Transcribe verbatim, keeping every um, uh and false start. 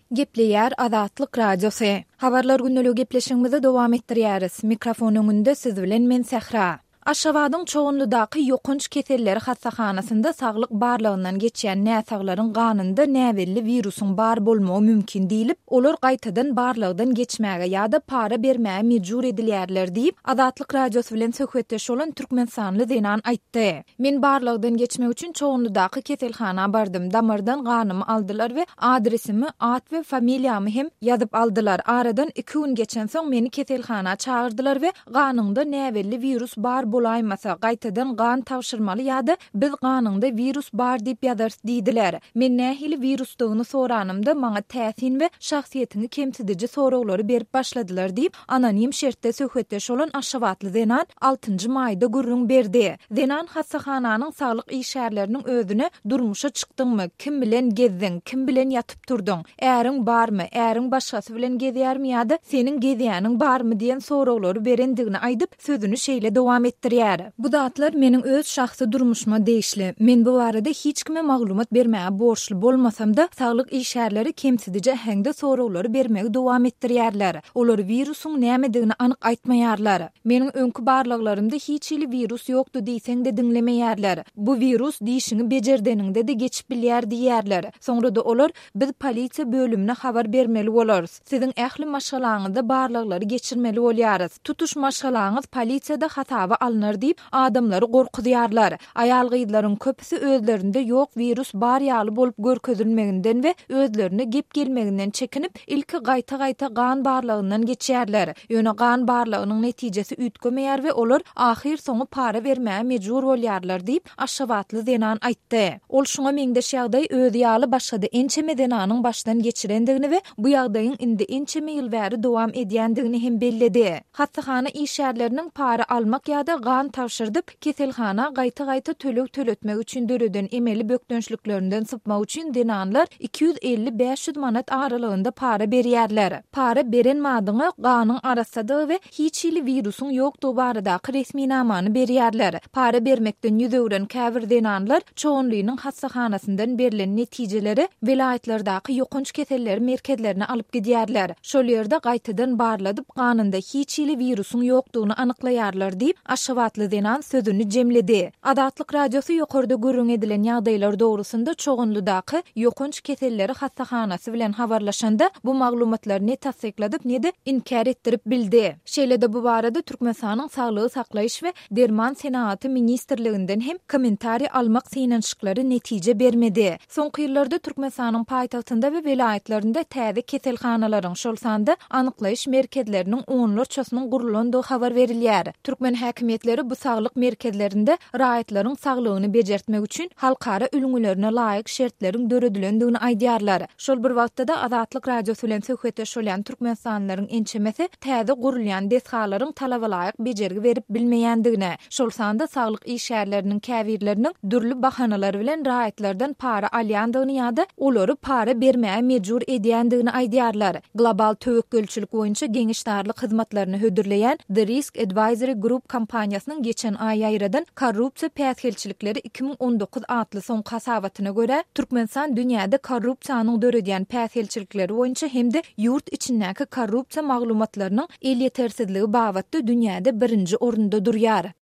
Gepleýär Azatlyk Radiosu. Habarlar günnäli gepleşigimizi dowam etdirýäris. Mikrofon öňünde siz bilen men Sehra. Aşgabatyň çoğunludaky ýokunç keselleri hastahanasynda saglyk barlygyndan geçýän näsaglaryň ganynda näwelli virusyň bar bolmagy mümkin diýilip, olar gaýtadan barlygdan geçmäge ýa-da para bermäge mejbur edilýärler diýip Azatlyk Radiosu bilen söhbetdeş bolan türkmensanly Zenan aýtdy. Men barlygdan geçmek üçin çoğunludaky keselhana bardym. Damardan ganymy aldylar we adresimi, at we familiýamy hem ýazyp aldylar. Aradan iki gün geçen soň meni keselhana çağırdylar we ganynda näwelli virus bar bolaýmasa gaýtadan gan tawşyrmaly ýa-da biz ganynda virus bar diýip ýazarys diýdiler. Men nähili virusdygyny soranymda maňa täsin we şahsiýetini kemsidici soraglary berip başladylar diýip anonim şertde söhbetdeş bolan Aşgabatly Zenan altynjy maýda gurrun berdi. Zenan hastahananyň saglyk işärleriniň özüne durmuşa çykdyňmy, kim bilen gezdiň, kim bilen ýatyp turdyň, äriň barmy, äriň başgasy bilen gezýärmi ýa-da seniň gezýäniň barmy diýen soraglary berendigini aýdyp sözüni şeýle dowam etdi. Bu zatlar meniň öz şahsy durmuşma değişli. Men bu barada hiç kime maglumat bermäge borçly bolmasam-da saglyk işärleri kemsidici hängde soraglary bermegi dowam etdirýärler. Olar virusyň nämedigini anyk aýtmaýarlar. Meniň öňkü barlyklarymda hiç ili virus ýokdy diýseň-de dinlemeýärler. Bu virus diýişini bejerdeninde de geçip bilýär diýärler. Soňra da olar biz polisiýa bölümine habar bermeli bolarys. Siziň ähli maşgalaňyzda barlyklary geçirmeli bolýarys. Tutuş maşgalaňyz polisiýada hataba alınır diýip adamlary gorkudýarlar. Aýal gyýdlaryň köpüsi özlerinde ýok virus bar ýaly bolup görkezilmeginden we özlerine gep gelmeginden çekinip ilki gaýta-gaýta gan barlygyndan geçýärler. Ýöne gan barlygynyň netijesi ütgemeýär we olar ahir soňy para bermäge mejbur bolýarlar diýip Aşgabatly Zenan aýtdy. Ol şuňa meňdeş ýagdaý özi ýaly başgada ençeme denanyň başdan geçirendigini we bu ýagdaýyň indi ençeme ýyl bäri dowam edýändigini hem bellidi. Hastahana işärleriniň para almak ýa-da gan tawşyrdyp keselhana gaýta-gaýta tölek töletmek üçin döreden emeli bökdönçliklerinden sypmak üçin denanlar iki yüz elli beş yüz manat aralygynda para berýärler. Para beren madyňy ganyň arasady we hiç ili virusyň ýokdugy baradaky resmi namany berýärler. Para bermekden ýüzegren käbir denanlar çoğunluğynyň hastahanasyndan berilen netijeleri vilayetlerdaky ýokunç keselleri merkezlerine alyp gidýärler. Şol ýerde gaýtadan barladyp ganynda hiç ili virusyň ýokdugyny anyklaýarlar diýip Aşgabatly Zenan sözünü jemledi. Azatlyk Radiosu ýokarda görüň edilen ýagdaýlar dogrusynda çoğunludaky ýokunç keselleri hastahanasy bilen habarlaşanda bu maglumatlary ne tasdikladyp ne de inkar etdirip bildi. Şeýle-de bu barada Türkmenistanyň Saglygy saklaýyş we Derman Senaty ministrliginden hem kommentari almak synanyşyklary netije bermedi. Soňky ýyllarda Türkmenistanyň paýtagtynda we vilayetlerinde täze keselhanalaryň şol sanda anyklaýyş merkezleriniň onlarçasynyň gurulandygy habar berilýär. Türkmen häkimetleri bu saglyk merkezlerinde raýatlaryň saglygyny bejertmek üçin halkara ölüňlerine laýyk şertleriň döredilendigini aýdýarlar. Şol bir wagtda da Azatlyk Radiosu bilen söhbetdeş bolan türkmensanlaryň ençemesi täze gurulýan deshalaryň talaba laýyk bejergi berip bilmeýändigine, şol sanda saglyk işärleriniň käbirleriniň dürli bahanalary bilen raýatlardan para alýandygyny ýa-da olary para bermäge mejbur edýändigini aýdýarlar. Global töwekkülçilik boýunça geňişdarlyk hyzmatlaryny hödürleýän The Risk Advisory Group kampaniýasynyň geçen ay ýaýradan korrupsiýa päsgelçilikleri iki bin on dokuz adly soňky hasabatyna görä Türkmenistan dünýäde korrupsiýanyň döredýän päsgelçilikleri boýunça hemde ýurt içindäki korrupsiýa maglumatlarynyň el ýetersizligi babatda dünýäde birinji orunda durýar.